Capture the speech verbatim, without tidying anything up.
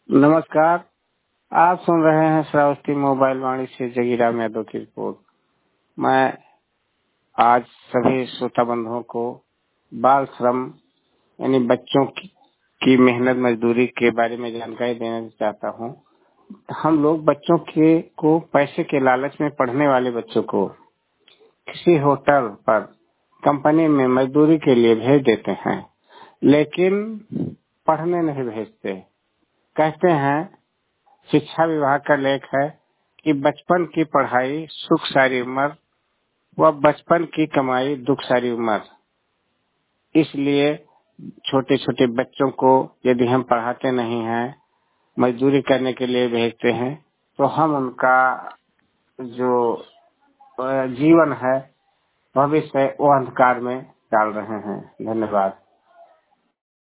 नमस्कार। आप सुन रहे हैं श्रावस्ती मोबाइल वाणी से जगीराम यादव की रिपोर्ट। मैं आज सभी श्रोता बंधुओं को बाल श्रम यानी बच्चों की, की मेहनत मजदूरी के बारे में जानकारी देना चाहता हूं। हम लोग बच्चों के को पैसे के लालच में पढ़ने वाले बच्चों को किसी होटल पर कंपनी में मजदूरी के लिए भेज देते हैं, लेकिन पढ़ने नहीं भेजते। कहते हैं, शिक्षा विभाग का लेख है कि बचपन की पढ़ाई सुख सारी उम्र व बचपन की कमाई दुख सारी उम्र। इसलिए छोटे छोटे बच्चों को यदि हम पढ़ाते नहीं हैं, मजदूरी करने के लिए भेजते हैं, तो हम उनका जो जीवन है, भविष्य है, वो अंधकार में डाल रहे हैं। धन्यवाद।